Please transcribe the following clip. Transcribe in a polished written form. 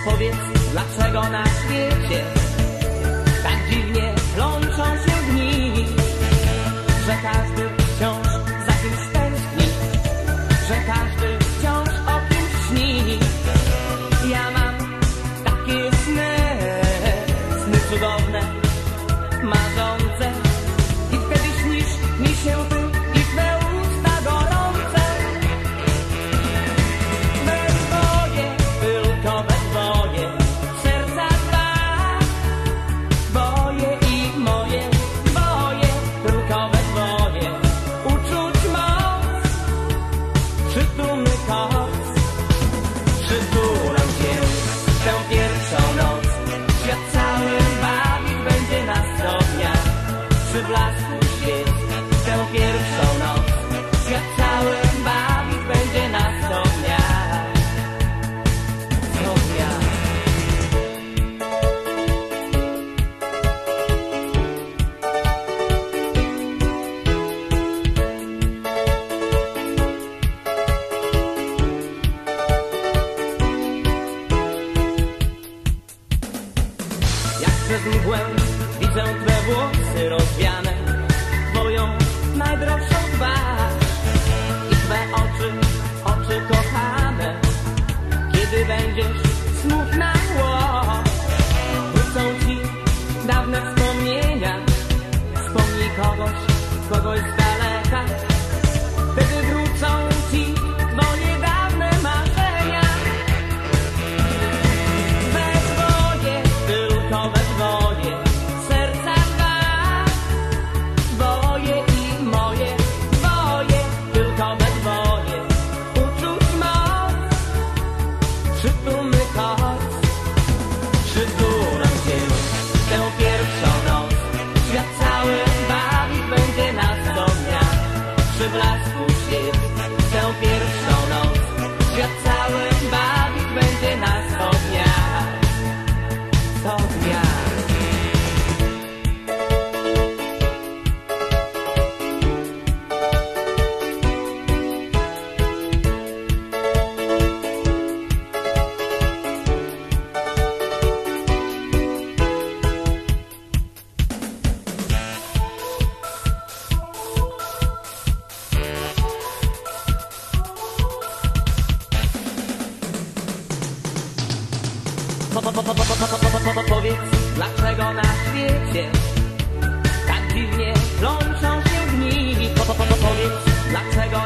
Powiedz, dlaczego na świecie tak dziwnie plączą się dni, że każdy wciąż za kimś tęskni, że każdy wciąż o kimś śni. Ja mam takie sny, sny cudowne, marzące, i wtedy śnisz mi się ty i twe usta gorące. We dwoje, tylko we dwoje, serca dwa, twoje i moje, dwoje, tylko we dwoje, uczuć moc, przytulny koc. Przytulam cię tę pierwszą noc, świat cały bawić będzie nas co dnia. Przy blasku świec tę pierwszą noc, świat cały bawić będzie nas co dnia. Co dnia. Jak przez mgłę widzę twe włosy rozwiane, twoją najdroższą twarz i twe oczy, oczy kochane. Kiedy będziesz smutna, wrócą ci dawne wspomnienia. Wspomnij kogoś, kogoś z daleka, wtedy wrócą ci twoje dawne marzenia. We dwoje, tylko we dwoje, serca dwa, twoje i moje, dwoje, tylko we dwoje, uczuć moc, przytulny koc. Przytulam cię tę pierwszą noc, świat cały bawić będzie nas co dnia. Przy blasku świec tę pierwszą noc, świat cały bawić będzie nas co dnia. Co dnia. Powiedz, dlaczego na świecie tak dziwnie plączą się dni. Powiedz, dlaczego